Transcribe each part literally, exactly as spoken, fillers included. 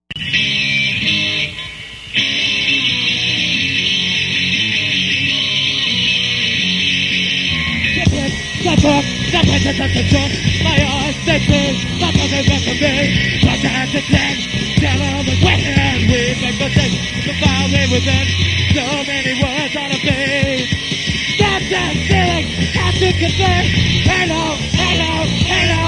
My eyes senses, my mother got to me. But at the ten, devil was waiting and we make mistakes. The file me within, so many words on a page. That's that feeling, have to confess. Hello, hello, hello.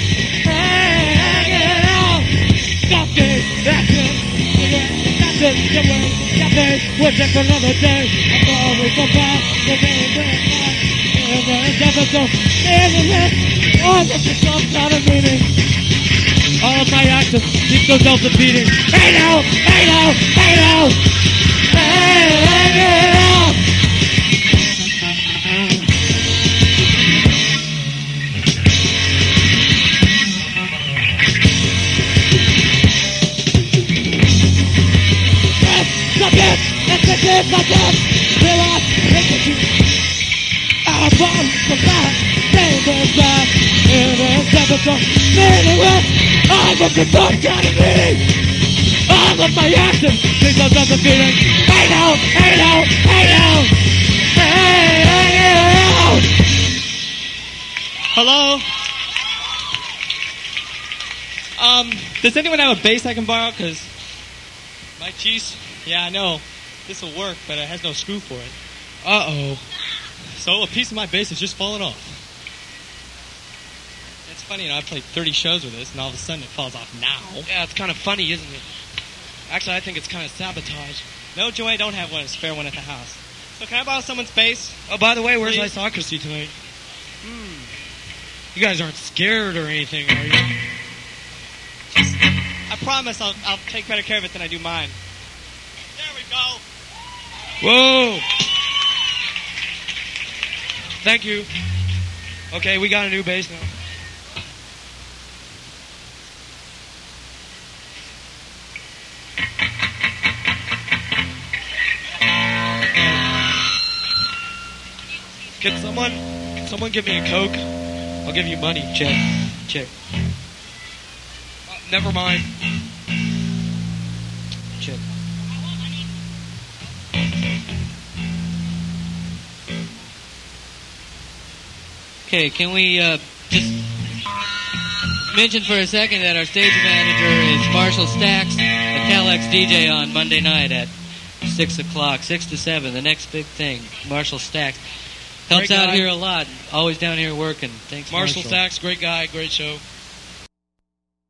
Hello. Nothing, action. Nothing, the way, nothing. We'll take another day. I'm always so fast, the name will not. Never so all of the some kind of meaning. All of my actions keep themselves repeating. Hey now, hey now, hey now, hey, hey now. Yes, the bitch, that's the bitch, the bitch. Fill up, take the juice. I'm from the back, neighbors back, in a episode, anyway, I was the dark kind of meeting. All of my actions, things are not the feeling. Hey now, hey now, hey now, hey, hey, hey, Hello? Um, does anyone have a bass I can borrow? Because my cheese, yeah, I know, this will work, but it has no screw for it. Uh-oh. So a piece of my bass has just fallen off. It's funny, you know, I've played thirty shows with this, and all of a sudden it falls off now. Yeah, it's kind of funny, isn't it? Actually, I think it's kind of sabotage. No, Joey, I don't have one. A spare one at the house. So can I borrow someone's bass? Oh, by the way, where's Please? Isocracy tonight? Hmm. You guys aren't scared or anything, are you? Just, I promise I'll, I'll take better care of it than I do mine. There we go. Whoa! Thank you. Okay, we got a new bass now. Can someone, can someone give me a Coke? I'll give you money. Check. Check. Uh, never mind. Check. Okay, can we uh, just mention for a second that our stage manager is Marshall Stacks, a Calex D J on Monday night at six o'clock, six to seven, the next big thing. Marshall Stacks helps Great out guy. here a lot, always down here working. Thanks, Marshall Marshall. Stacks, great guy, great show.